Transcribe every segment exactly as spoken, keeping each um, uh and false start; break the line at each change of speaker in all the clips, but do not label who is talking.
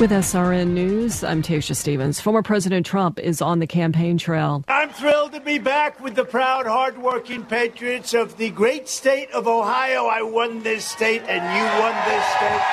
With S R N News, I'm Tasha Stevens. Former President Trump is on the campaign trail.
I'm thrilled to be back with the proud, hardworking patriots of the great state of Ohio. I won this state, and you won this state.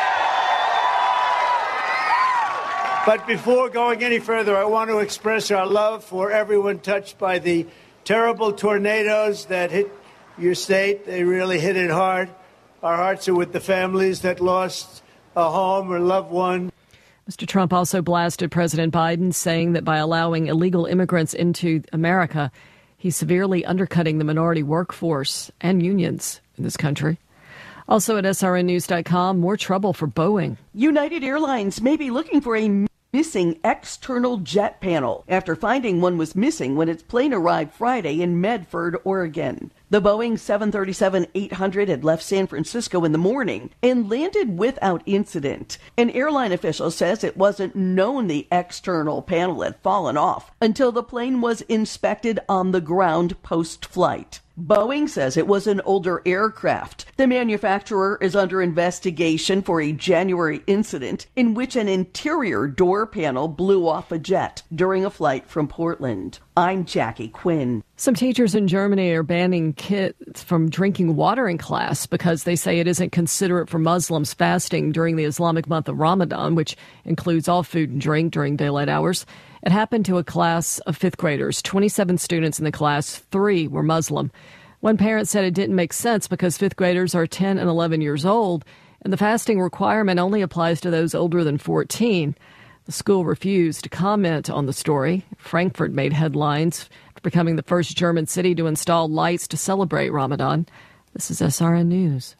But before going any further, I want to express our love for everyone touched by the terrible tornadoes that hit your state. They really hit it hard. Our hearts are with the families that lost a home or loved one.
Mister Trump also blasted President Biden, saying that by allowing illegal immigrants into America, he's severely undercutting the minority workforce and unions in this country. Also at S R N news dot com, more trouble for Boeing.
United Airlines may be looking for a missing external jet panel after finding one was missing when its plane arrived Friday in Medford, Oregon. The Boeing seven thirty-seven eight hundred had left San Francisco in the morning and landed without incident. An airline official says it wasn't known the external panel had fallen off until the plane was inspected on the ground post-flight. Boeing says it was an older aircraft. The manufacturer is under investigation for a January incident in which an interior door panel blew off a jet during a flight from Portland. I'm Jackie Quinn.
Some teachers in Germany are banning kids from drinking water in class because they say it isn't considerate for Muslims fasting during the Islamic month of Ramadan, which includes all food and drink during daylight hours. It happened to a class of fifth graders. twenty-seven students in the class, three were Muslim. One parent said it didn't make sense because fifth graders are ten and eleven years old, and the fasting requirement only applies to those older than fourteen. The school refused to comment on the story. Frankfurt made headlines for becoming the first German city to install lights to celebrate Ramadan. This is S R N News.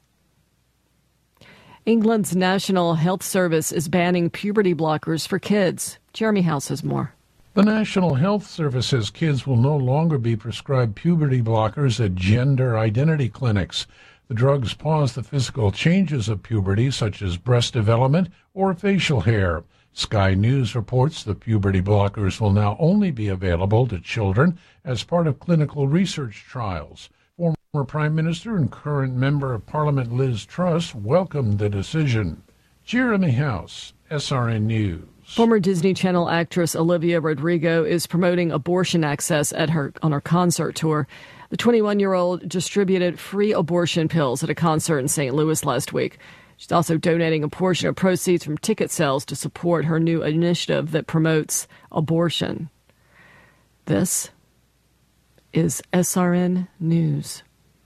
England's National Health Service is banning puberty blockers for kids. Jeremy House has more.
The National Health Service says kids will no longer be prescribed puberty blockers at gender identity clinics. The drugs pause the physical changes of puberty, such as breast development or facial hair. Sky News reports the puberty blockers will now only be available to children as part of clinical research trials. Former Prime Minister and current Member of Parliament Liz Truss welcomed the decision. Jeremy House, S R N News.
Former Disney Channel actress Olivia Rodrigo is promoting abortion access at her on her concert tour. The twenty-one-year-old distributed free abortion pills at a concert in Saint Louis last week. She's also donating a portion of proceeds from ticket sales to support her new initiative that promotes abortion. This is S R N News.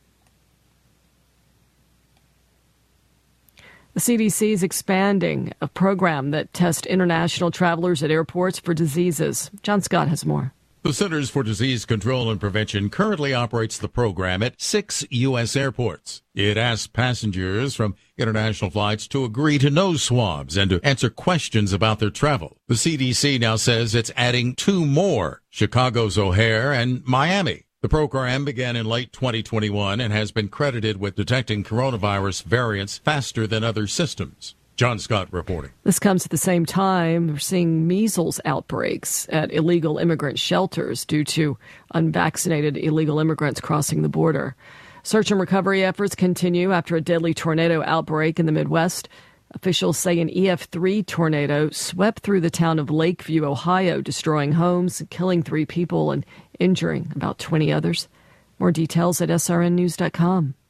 The C D C is expanding a program that tests international travelers at airports for diseases. John Scott has more.
The Centers for Disease Control and Prevention currently operates the program at six U S airports. It asks passengers from international flights to agree to nose swabs and to answer questions about their travel. The C D C now says it's adding two more, Chicago's O'Hare and Miami. The program began in late twenty twenty-one and has been credited with detecting coronavirus variants faster than other systems. John Scott reporting.
This comes at the same time we're seeing measles outbreaks at illegal immigrant shelters due to unvaccinated illegal immigrants crossing the border. Search and recovery efforts continue after a deadly tornado outbreak in the Midwest. Officials say an E F three tornado swept through the town of Lakeview, Ohio, destroying homes, killing three people, and injuring about twenty others. More details at S R N news dot com.